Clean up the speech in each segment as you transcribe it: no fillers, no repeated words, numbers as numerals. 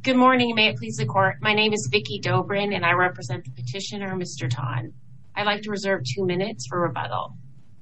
Good morning. May it please the court. My name is Vicki Dobrin, and I represent the petitioner, Mr. Tan. I'd like to reserve 2 minutes for rebuttal.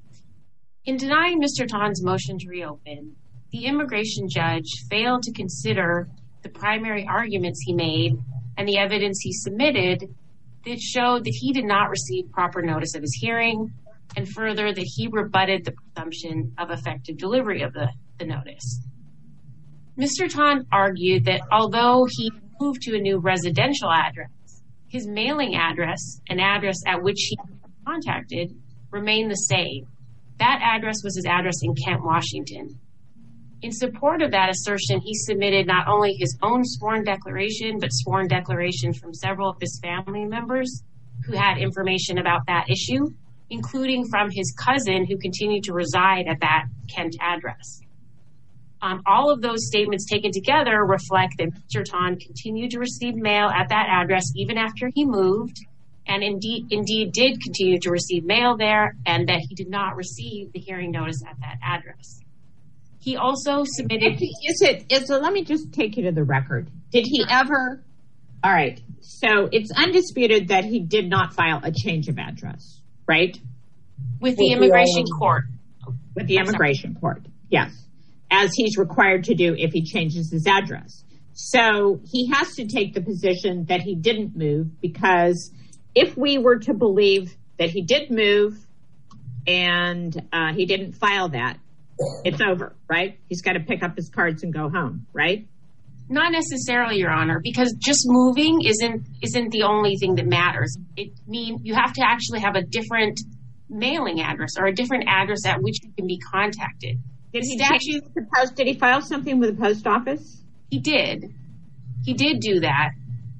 In denying Mr. Tan's motion to reopen, the immigration judge failed to consider the primary arguments he made and the evidence he submitted that showed that he did not receive proper notice of his hearing, and further that he rebutted the presumption of effective delivery of the notice. Mr. Tan argued that although he moved to a new residential address, his mailing address, an address at which he was contacted, remained the same. That address was his address in Kent, Washington. In support of that assertion, he submitted not only his own sworn declaration, but sworn declarations from several of his family members who had information about that issue, including from his cousin who continued to reside at that Kent address. All of those statements taken together reflect that Mr. Tan continued to receive mail at that address even after he moved, and indeed did continue to receive mail there, and that he did not receive the hearing notice at that address. He also submitted... Let me just take you to the record. Did he ever... All right. So it's undisputed that he did not file a change of address, right? With the immigration court. With the immigration court, yes. As he's required to do if he changes his address. So he has to take the position that he didn't move, because if we were to believe that he did move and he didn't file that, it's over, right? He's got to pick up his cards and go home, right? Not necessarily, Your Honor, because just moving isn't the only thing that matters. It means you have to actually have a different mailing address or a different address at which you can be contacted. Did he file something with the post office? He did. He did do that.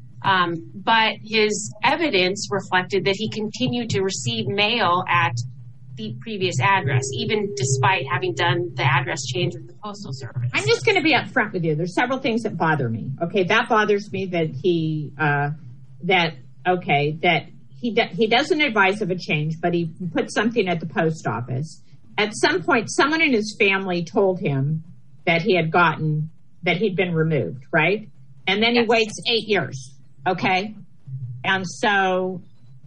But his evidence reflected that he continued to receive mail at the previous address, even despite having done the address change with the Postal Service. I'm just going to be upfront with you. There's several things that bother me. Okay, that bothers me that he doesn't advise of a change, but he put something at the post office. At some point, someone in his family told him that he'd been removed, right? And then he waits 8 years, okay? And so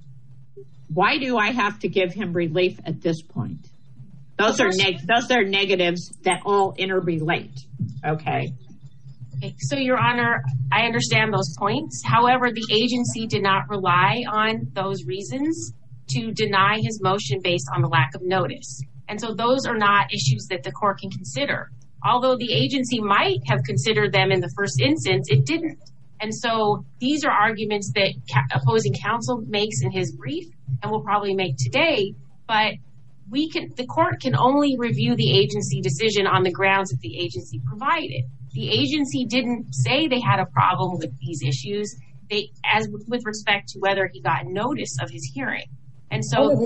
why do I have to give him relief at this point? Those are negatives that all interrelate, okay? So, Your Honor, I understand those points. However, the agency did not rely on those reasons to deny his motion based on the lack of notice. And so those are not issues that the court can consider. Although the agency might have considered them in the first instance, it didn't. And so these are arguments that opposing counsel makes in his brief and will probably make today. But the court can only review the agency decision on the grounds that the agency provided. The agency didn't say they had a problem with these issues, with respect to whether he got notice of his hearing. And so How did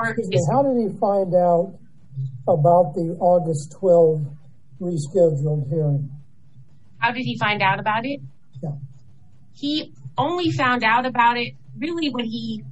he find out about the August 12 rescheduled hearing? How did he find out about it? Yeah. He only found out about it really when he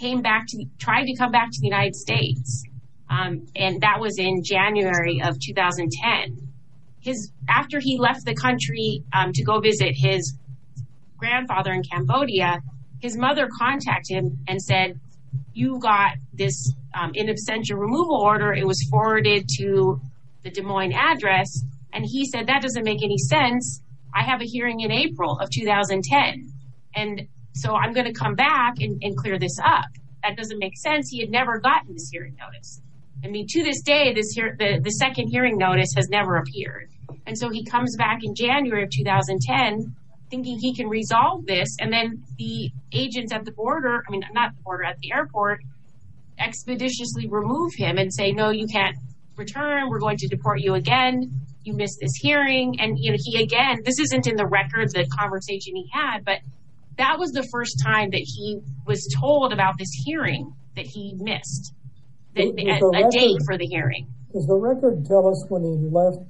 tried to come back to the United States. And that was in January of 2010. After he left the country to go visit his grandfather in Cambodia, his mother contacted him and said, "You got this in absentia removal order. It was forwarded to the Des Moines address." And he said, "That doesn't make any sense. I have a hearing in April of 2010. And so I'm going to come back and clear this up. That doesn't make sense." He had never gotten this hearing notice. I mean, to this day, the second hearing notice has never appeared. And so he comes back in January of 2010 thinking he can resolve this. And then the agents at the border, at the airport, expeditiously remove him and say, "No, you can't return. We're going to deport you again. You missed this hearing." And, this isn't in the record, the conversation he had, but that was the first time that he was told about this hearing that he missed, a date for the hearing. Does the record tell us when he left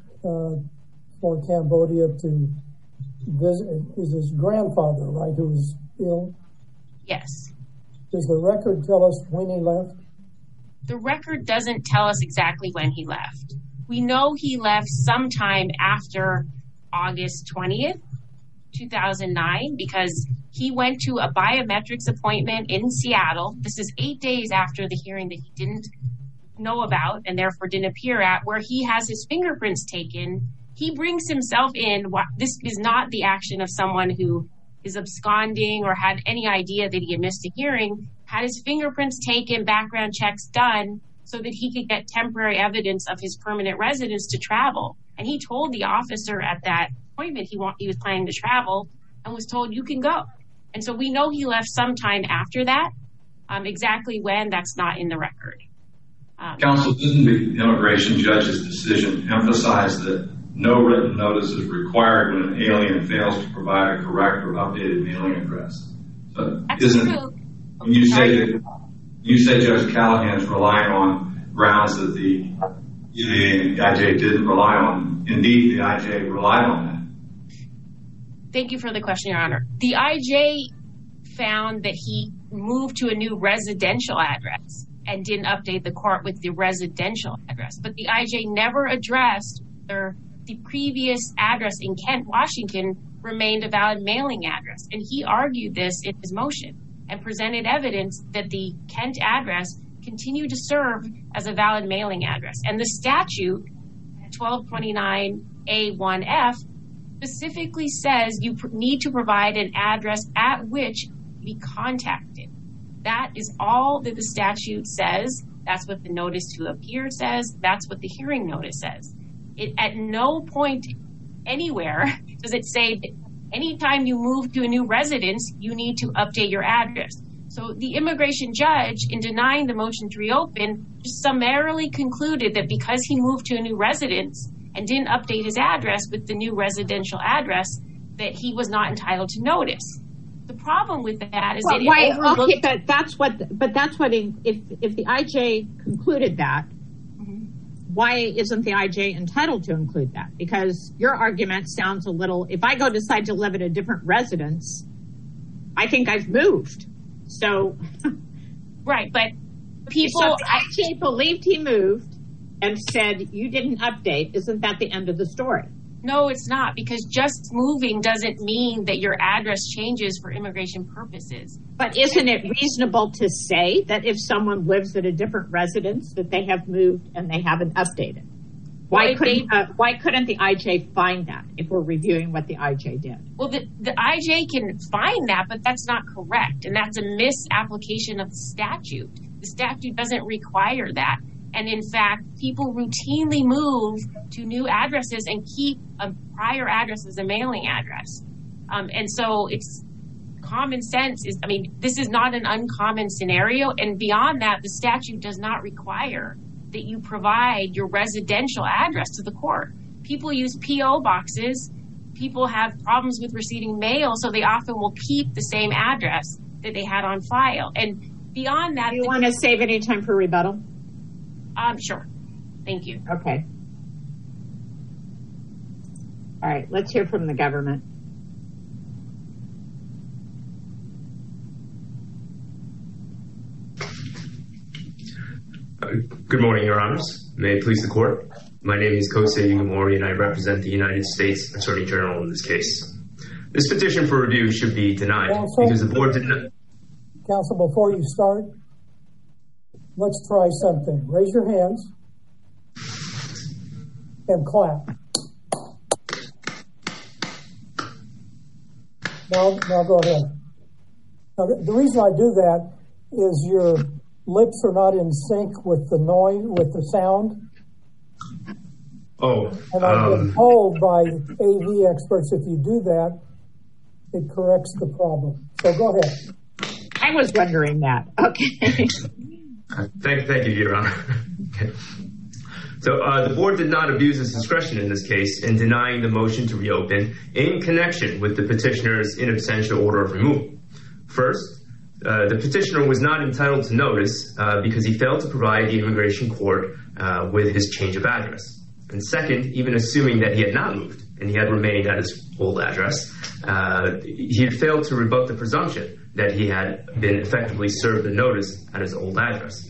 for Cambodia to visit? It was his grandfather, right, who was ill? Yes. Does the record tell us when he left? The record doesn't tell us exactly when he left. We know he left sometime after August 20th, 2009 because he went to a biometrics appointment in Seattle. This is 8 days after the hearing that he didn't know about and therefore didn't appear at, where he has his fingerprints taken. He brings himself in. This is not the action of someone who is absconding or had any idea that he had missed a hearing, had his fingerprints taken, background checks done, so that he could get temporary evidence of his permanent residence to travel. And he told the officer at that appointment he was planning to travel and was told, you can go. And so we know he left sometime after that. Exactly when, that's not in the record. Counsel, didn't the immigration judge's decision emphasize that no written notice is required when an alien fails to provide a correct or updated mailing address? That's true. You say Judge Callahan is relying on grounds that the IJ didn't rely on. Indeed, the IJ relied on that. Thank you for the question, Your Honor. The IJ found that he moved to a new residential address and didn't update the court with the residential address. But the IJ never addressed the previous address in Kent, Washington, remained a valid mailing address. And he argued this in his motion and presented evidence that the Kent address continued to serve as a valid mailing address. And the statute, 1229A1F, specifically says you need to provide an address at which be contacted. That is all that the statute says. That's what the notice to appear says. That's what the hearing notice says. At no point anywhere does it say that anytime you move to a new residence, you need to update your address. So the immigration judge, in denying the motion to reopen, just summarily concluded that because he moved to a new residence and didn't update his address with the new residential address, that he was not entitled to notice. The problem with that is that it overlooked... Okay, but that's what if the IJ concluded that, why isn't the IJ entitled to include that? Because your argument sounds a little, if I decide to live at a different residence, I think I've moved. So, right, but people... So the IJ believed he moved and said you didn't update. Isn't that the end of the story? No, it's not, because just moving doesn't mean that your address changes for immigration purposes. But isn't it reasonable to say that if someone lives at a different residence that they have moved and they haven't updated? Why couldn't the IJ find that if we're reviewing what the IJ did? Well, the IJ can find that, but that's not correct. And that's a misapplication of the statute. The statute doesn't require that. And in fact, people routinely move to new addresses and keep a prior address as a mailing address. And so it's common sense. This is not an uncommon scenario. And beyond that, the statute does not require that you provide your residential address to the court. People use P.O. boxes. People have problems with receiving mail, so they often will keep the same address that they had on file. And beyond that... Do you want to save any time for rebuttal? Sure. Thank you. Okay. All right. Let's hear from the government. Good morning, Your Honors. May it please the court. My name is Kosei Yugimori, and I represent the United States Attorney General in this case. This petition for review should be denied because the board did not... Counsel, before you start, let's try something. Raise your hands and clap. Now go ahead. Now, the reason I do that is your lips are not in sync with the noise, with the sound. And I've been told by AV experts, if you do that, it corrects the problem. So go ahead. I was wondering that. Okay. Thank you, Your Honor. Okay. So the board did not abuse its discretion in this case in denying the motion to reopen in connection with the petitioner's in absentia order of removal. First, the petitioner was not entitled to notice because he failed to provide the immigration court with his change of address. And second, even assuming that he had not moved and he had remained at his old address, he had failed to rebut the presumption that he had been effectively served the notice at his old address.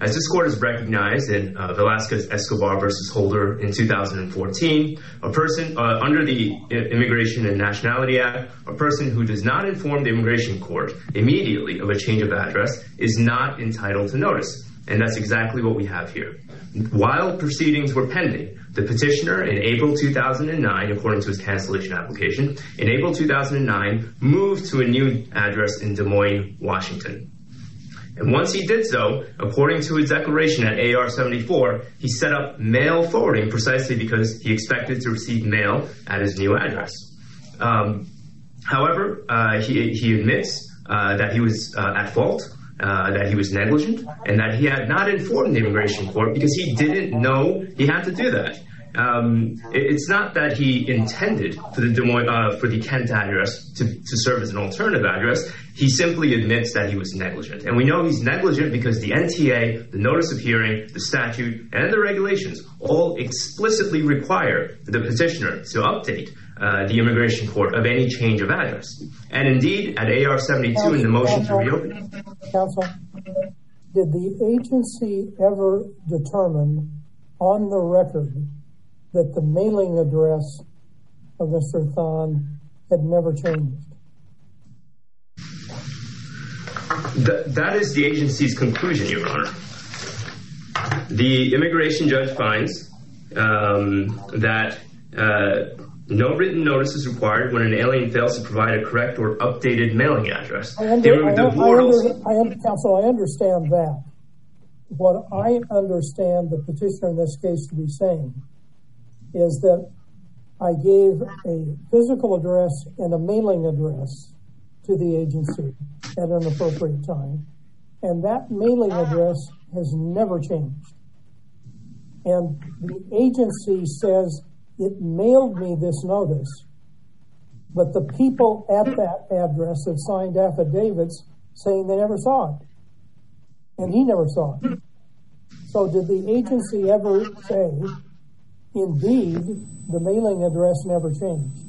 As this court has recognized in Velasquez-Escobar versus Holder in 2014, a person under the Immigration and Nationality Act, a person who does not inform the immigration court immediately of a change of address is not entitled to notice. And that's exactly what we have here. While proceedings were pending, the petitioner in April 2009, according to his cancellation application, in April 2009, moved to a new address in Des Moines, Washington. And once he did so, according to his declaration at AR-74, he set up mail forwarding precisely because he expected to receive mail at his new address. However, he admits that he was at fault, that he was negligent, and that he had not informed the immigration court because he didn't know he had to do that. It's not that he intended for the Kent address to serve as an alternative address. He simply admits that he was negligent. And we know he's negligent because the NTA, the notice of hearing, the statute, and the regulations all explicitly require the petitioner to update the immigration court of any change of address. And indeed, at AR-72 in the motion to reopen. Counsel, did the agency ever determine on the record that the mailing address of Mr. Thon had never changed? That is the agency's conclusion, Your Honor. The immigration judge finds that no written notice is required when an alien fails to provide a correct or updated mailing address. Counsel, I understand that. What I understand the petitioner in this case to be saying is that I gave a physical address and a mailing address to the agency at an appropriate time, and that mailing address has never changed. And the agency says it mailed me this notice, but the people at that address have signed affidavits saying they never saw it, and he never saw it. So did the agency ever say, indeed, the mailing address never changed?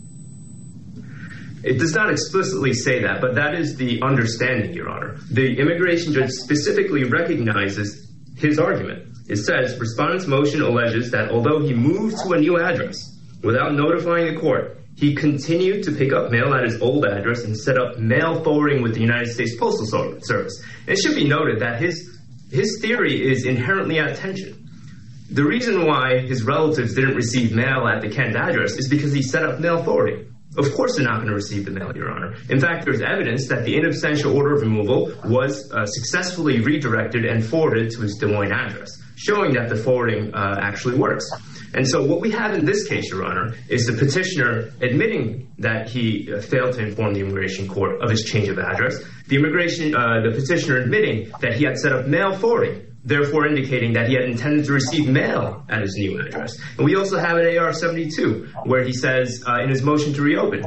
It does not explicitly say that, but that is the understanding, Your Honor. The immigration judge specifically recognizes his argument. It says, respondent's motion alleges that although he moved to a new address without notifying the court, he continued to pick up mail at his old address and set up mail forwarding with the United States Postal Service. It should be noted that his theory is inherently at tension. The reason why his relatives didn't receive mail at the Kent address is because he set up mail forwarding. Of course they're not going to receive the mail, Your Honor. In fact, there's evidence that the in absentia order of removal was successfully redirected and forwarded to his Des Moines address, showing that the forwarding actually works. And so what we have in this case, Your Honor, is the petitioner admitting that he failed to inform the immigration court of his change of address, the petitioner admitting that he had set up mail forwarding, therefore indicating that he had intended to receive mail at his new address. And we also have at AR-72, where he says in his motion to reopen,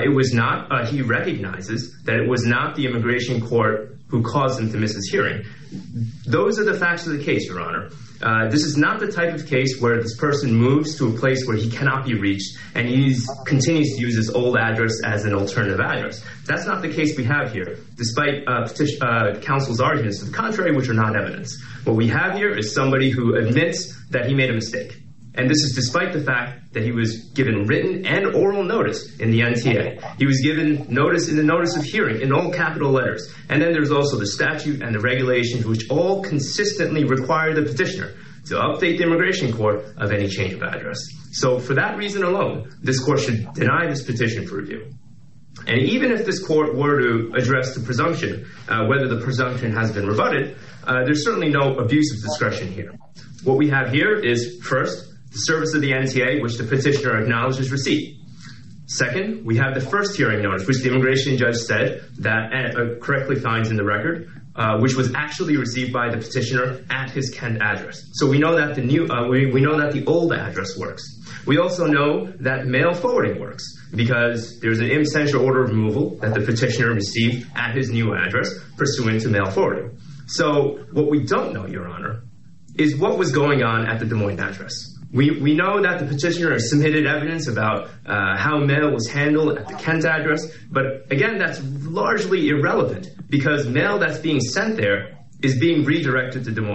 he recognizes that it was not the immigration court who caused him to miss his hearing. Those are the facts of the case, Your Honor. This is not the type of case where this person moves to a place where he cannot be reached and he continues to use his old address as an alternative address. That's not the case we have here, despite counsel's arguments to the contrary, which are not evidence. What we have here is somebody who admits that he made a mistake. And this is despite the fact that he was given written and oral notice in the NTA. He was given notice in the notice of hearing in all capital letters. And then there's also the statute and the regulations, which all consistently require the petitioner to update the immigration court of any change of address. So for that reason alone, this court should deny this petition for review. And even if this court were to address the presumption, whether the presumption has been rebutted, there's certainly no abuse of discretion here. What we have here is, first, the service of the NTA, which the petitioner acknowledges receipt. Second, we have the first hearing notice, which the immigration judge said that correctly finds in the record, which was actually received by the petitioner at his Kent address. So we know that we know that the old address works. We also know that mail forwarding works because there's an in absentia order of removal that the petitioner received at his new address pursuant to mail forwarding. So what we don't know, Your Honor, is what was going on at the Des Moines address. We know that the petitioner submitted evidence about how mail was handled at the Kent address, but again, that's largely irrelevant because mail that's being sent there is being redirected to Des Moines.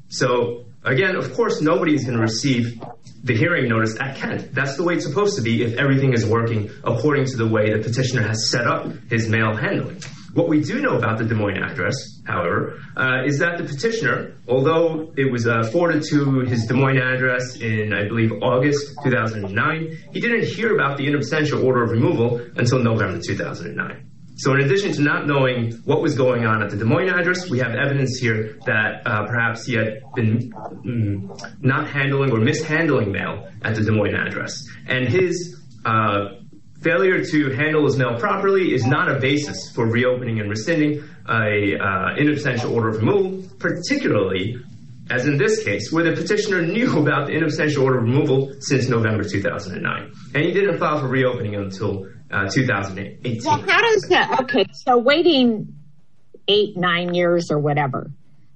So again, of course, nobody is going to receive the hearing notice at Kent. That's the way it's supposed to be if everything is working according to the way the petitioner has set up his mail handling. What we do know about the Des Moines address, however, is that the petitioner, although it was forwarded to his Des Moines address in, I believe, August 2009, he didn't hear about the in absentia order of removal until November 2009. So in addition to not knowing what was going on at the Des Moines address, we have evidence here that perhaps he had been not handling or mishandling mail at the Des Moines address. And his failure to handle his mail properly is not a basis for reopening and rescinding a in absentia order of removal, particularly, as in this case, where the petitioner knew about the in absentia order of removal since November 2009. And he didn't file for reopening until 2018. Well, how does that, okay, so waiting 8-9 years or whatever,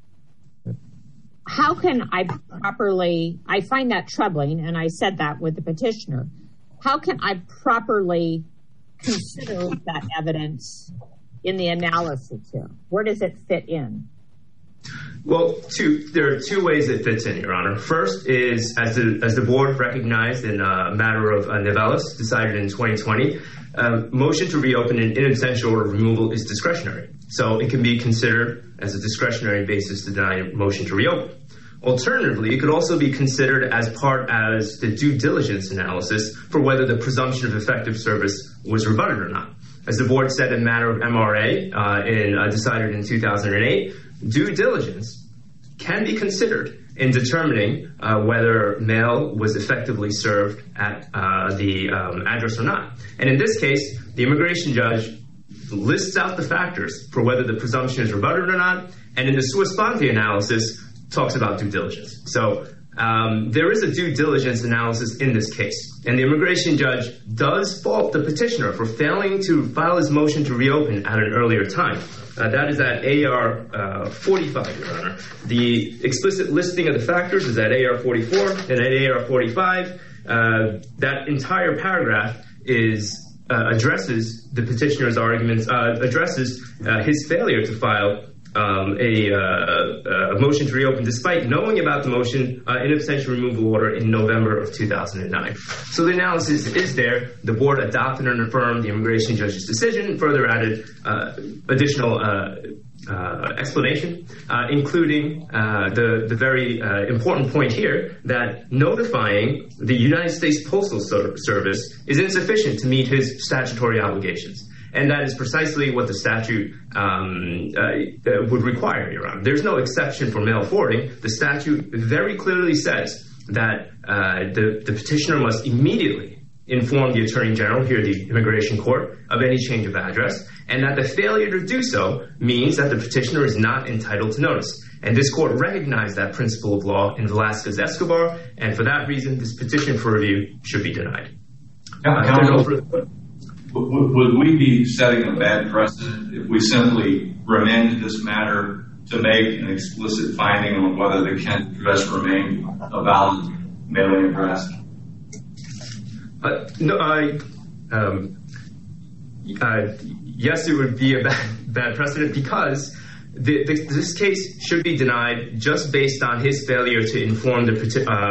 how can I properly, I find that troubling, and I said that with the petitioner, how can I properly consider that evidence in the analysis here? Where does it fit in? Well, there are two ways it fits in, Your Honor. First is, as the board recognized in a matter of Nivelis, decided in 2020, motion to reopen an in absentia order of removal is discretionary. So it can be considered as a discretionary basis to deny a motion to reopen. Alternatively, it could also be considered as the due diligence analysis for whether the presumption of effective service was rebutted or not. As the board said in matter of MRA, decided in 2008, due diligence can be considered in determining whether mail was effectively served at the address or not. And in this case, the immigration judge lists out the factors for whether the presumption is rebutted or not, and in the sua sponte analysis, talks about due diligence. So there is a due diligence analysis in this case, and the immigration judge does fault the petitioner for failing to file his motion to reopen at an earlier time. That is at AR 45, Your Honor. The explicit listing of the factors is at AR 44 and at AR 45. That entire paragraph addresses the petitioner's arguments, addresses his failure to file a motion to reopen despite knowing about the motion in absentia removal order in November of 2009. So the analysis is there. The board adopted and affirmed the immigration judge's decision and further added additional explanation, including the very important point here that notifying the United States Postal Service is insufficient to meet his statutory obligations. And that is precisely what the statute would require, Your Honor. There's no exception for mail forwarding. The statute very clearly says that the petitioner must immediately inform the Attorney General, here the Immigration Court, of any change of address, and that the failure to do so means that the petitioner is not entitled to notice. And this court recognized that principle of law in Velazquez-Escobar, and for that reason, this petition for review should be denied. Would we be setting a bad precedent if we simply remanded this matter to make an explicit finding on whether the Kent address remained a valid mailing address? Yes, it would be a bad precedent because this case should be denied just based on his failure to inform the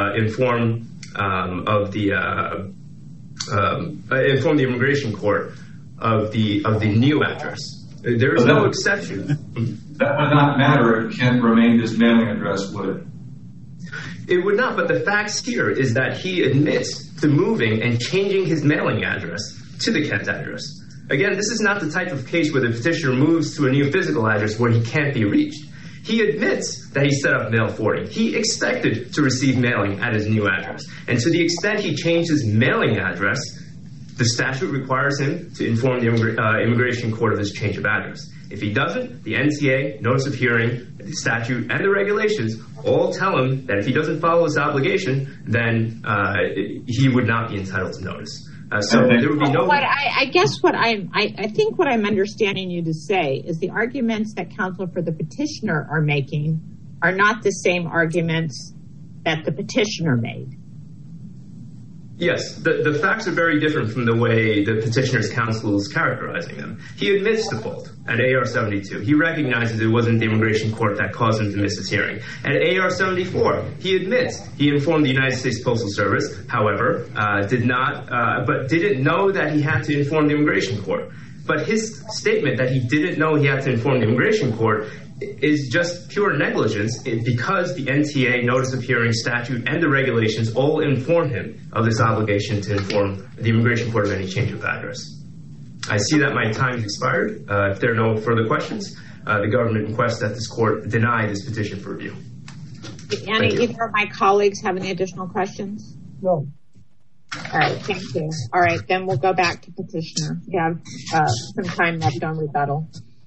Immigration Court of the new address. There is no exception. That would not matter if Kent remained his mailing address, would it? It would not, but the facts here is that he admits to moving and changing his mailing address to the Kent address. Again, this is not the type of case where the petitioner moves to a new physical address where he can't be reached. He admits that he set up mail forwarding. He expected to receive mailing at his new address. And to the extent he changed his mailing address, the statute requires him to inform the Immigration Court of his change of address. If he doesn't, the NTA, notice of hearing, the statute, and the regulations all tell him that if he doesn't follow his obligation, then he would not be entitled to notice. So there would be no. But I think what I'm understanding you to say is the arguments that counsel for the petitioner are making are not the same arguments that the petitioner made. Yes, the facts are very different from the way the petitioner's counsel is characterizing them. He admits the fault at AR 72. He recognizes it wasn't the immigration court that caused him to miss his hearing. At AR 74, he admits he informed the United States Postal Service, however, but didn't know that he had to inform the immigration court. But his statement that he didn't know he had to inform the immigration court is just pure negligence because the NTA notice of hearing statute and the regulations all inform him of this obligation to inform the immigration court of any change of address. I see that my time has expired. If there are no further questions, the government requests that this court deny this petition for review. Annie, either of my colleagues have any additional questions? No. All right, thank you. All right, then we'll go back to petitioner. We have some time left on rebuttal.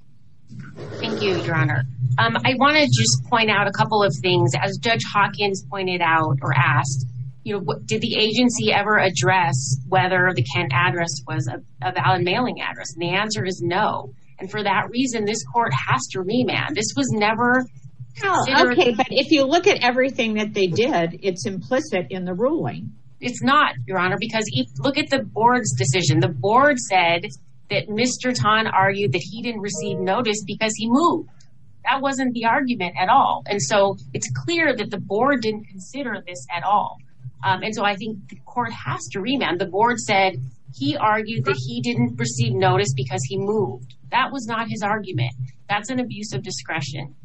Thank you, Your Honor. I want to just point out a couple of things. As Judge Hawkins pointed out or asked, did the agency ever address whether the Kent address was a valid mailing address? And the answer is no. And for that reason, this court has to remand. This was never considered. Okay, but if you look at everything that they did, it's implicit in the ruling. It's not, Your Honor, because look at the board's decision. The board said that Mr. Tan argued that he didn't receive notice because he moved. That wasn't the argument at all. And so it's clear that the board didn't consider this at all. And so I think the court has to remand. The board said he argued that he didn't receive notice because he moved. That was not his argument. That's an abuse of discretion.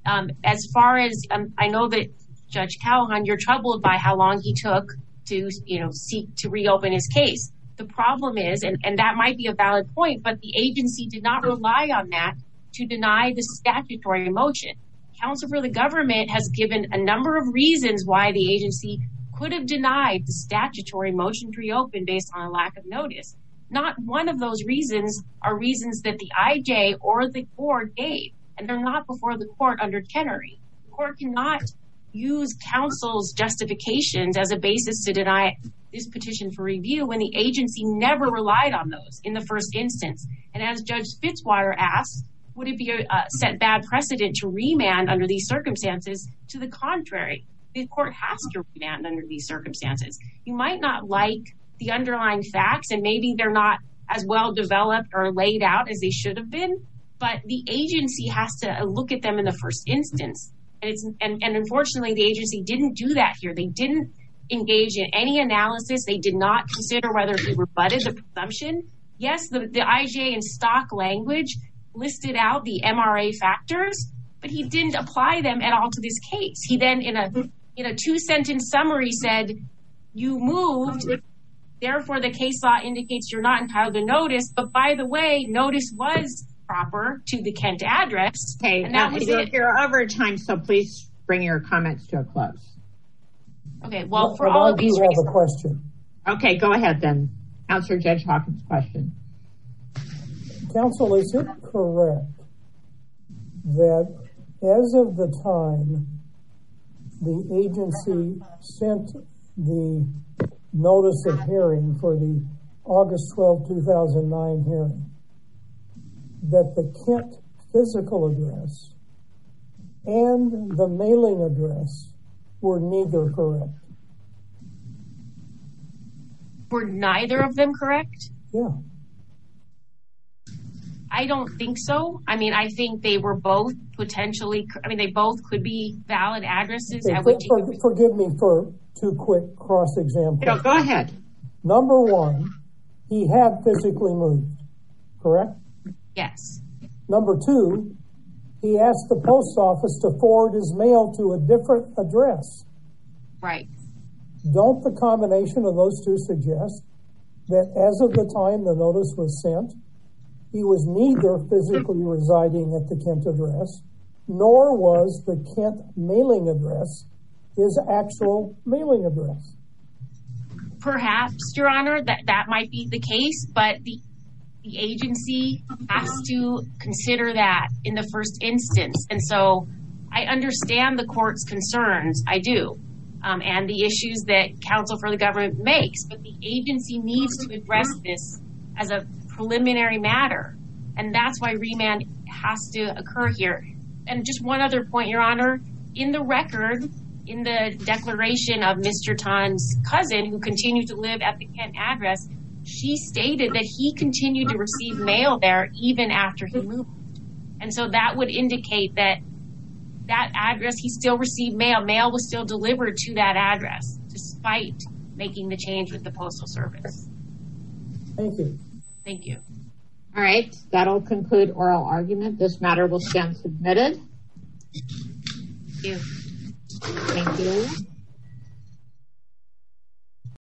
As far as I know that Judge Callahan, you're troubled by how long he took to seek to reopen his case. The problem is, and that might be a valid point, but the agency did not rely on that to deny the statutory motion. Counsel for the government has given a number of reasons why the agency could have denied the statutory motion to reopen based on a lack of notice. Not one of those reasons are reasons that the IJ or the board gave, and they're not before the court under Chenery. The court cannot use counsel's justifications as a basis to deny this petition for review when the agency never relied on those in the first instance. And as Judge Fitzwater asked, would it be a set bad precedent to remand under these circumstances? To the contrary, the court has to remand under these circumstances. You might not like the underlying facts, and maybe they're not as well developed or laid out as they should have been, but the agency has to look at them in the first instance. And unfortunately, the agency didn't do that here. They didn't engage in any analysis. They did not consider whether he rebutted the presumption. Yes, the IJ in stock language listed out the MRA factors, but he didn't apply them at all to this case. He then, in a two-sentence summary, said, you moved, therefore the case law indicates you're not entitled to notice. But by the way, notice was proper to the Kent address. Okay, and that was you're over time, so please bring your comments to a close. Okay, well, for all of these reasons. I have a question. Okay, go ahead then. Answer Judge Hawkins' question. Counsel, is it correct that as of the time the agency sent the notice of hearing for the August 12, 2009 hearing, that the Kent physical address and the mailing address were neither correct? Were neither of them correct? Yeah. I don't think so. I mean, I think they were both potentially, they both could be valid addresses. Forgive me for two quick cross examples. No, go ahead. Number one, he had physically moved, correct? Yes. Number two, he asked the post office to forward his mail to a different address. Right. Don't the combination of those two suggest that as of the time the notice was sent, he was neither physically residing at the Kent address, nor was the Kent mailing address his actual mailing address? Perhaps, Your Honor, that might be the case, but the agency has to consider that in the first instance. And so I understand the court's concerns. I do. And the issues that counsel for the government makes, but the agency needs to address this as a preliminary matter. And that's why remand has to occur here. And just one other point, Your Honor, in the record, in the declaration of Mr. Tan's cousin, who continued to live at the Kent address, she stated that he continued to receive mail there even after he moved. And so that would indicate that that address, he still received mail. Mail was still delivered to that address, despite making the change with the Postal Service. Thank you. Thank you. All right, that'll conclude oral argument. This matter will stand submitted. Thank you. Thank you.